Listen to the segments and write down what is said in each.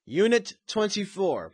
Unit 24.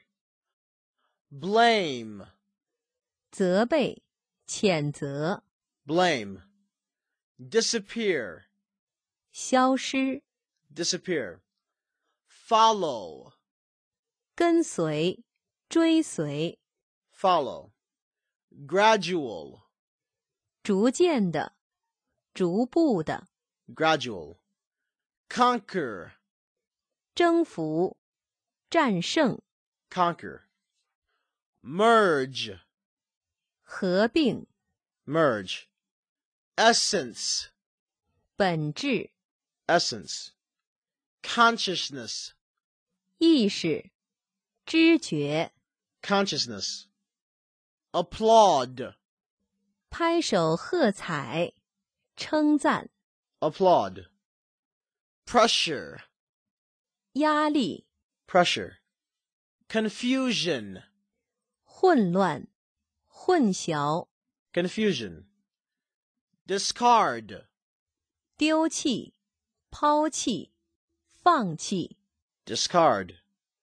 Blame. 责备、谴责、 Blame. Disappear. 消失、 Disappear. Follow. 跟随、追随、 Follow. Gradual. 逐渐的、逐步的、 Gradual. Conquer. 征服、战胜、 Conquer. Merge. 合并、 Merge. Essence. 本质、 Essence. Consciousness. 意识、知觉、 Consciousness. Applaud. 拍手喝彩、称赞、 Applaud. Pressure. 压力、 Pressure. Confusion. 混乱、混淆、 Confusion. Discard. 丢弃、抛弃、放弃、 Discard.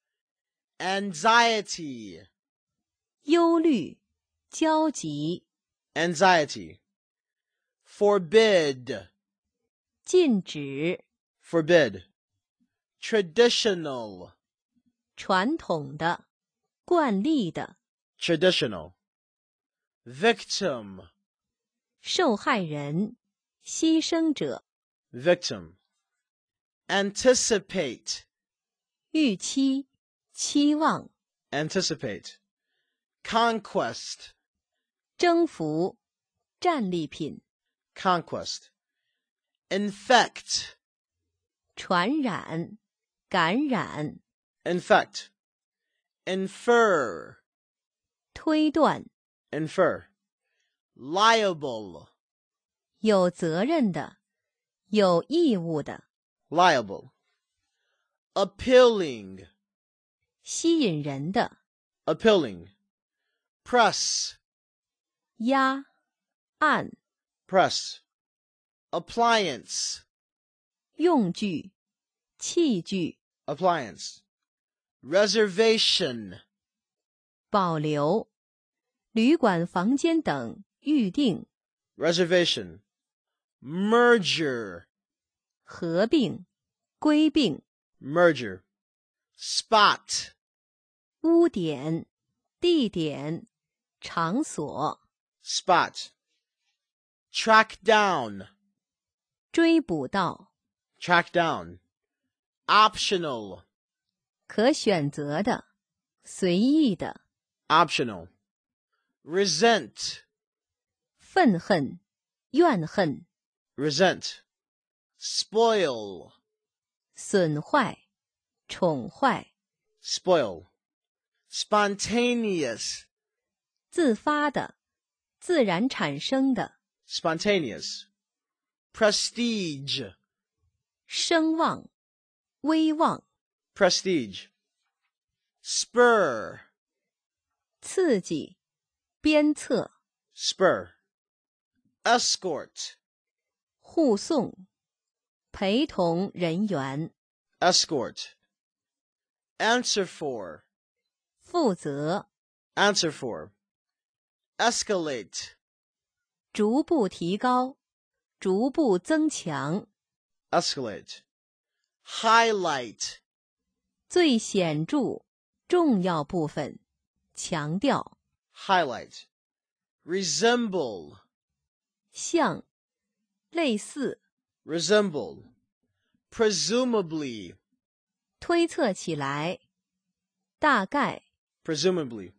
Anxiety. 忧虑、焦急、 Anxiety. Forbid. 禁止、 Forbid. Traditional. 传统的、惯例的、 Traditional. Victim. 受害人、牺牲者、 Victim. Anticipate. 预期、期望、 Anticipate. Conquest. 征服、战利品、 Conquest. Infect. 传染、感染、 Infect. Infer. 推断、 Infer. Liable. 有责任的、有义务的、 Liable. Appealing. 吸引人的、 Appealing. Press. 压、按、 Press. Appliance. 用具、器具、 Appliance. Reservation. 保留、旅馆房间等预定、 Reservation. Merger. 合并、归并、 Merger. Spot. 污点、地点、场所、 Spot. Track down. 追捕到、 Track down. Optional. 可选择的、随意的、 Optional. Resent. 愤恨、怨恨、 Resent. Spoil. 损坏、宠坏、 Spoil. Spontaneous. 自发的、自然产生的、 Spontaneous. Prestige. 声望、威望、 Prestige. Spur. 刺激、鞭策、 Spur. Escort. 护送、陪同人员、 Escort. Answer for. 负责、 Answer for. Escalate. 逐步提高、逐步增强、 Escalate. Highlight. 最显著、重要部分、强调、 Highlight. Resemble. 像、类似、 Resemble. Presumably. 推测起来、大概、 Presumably.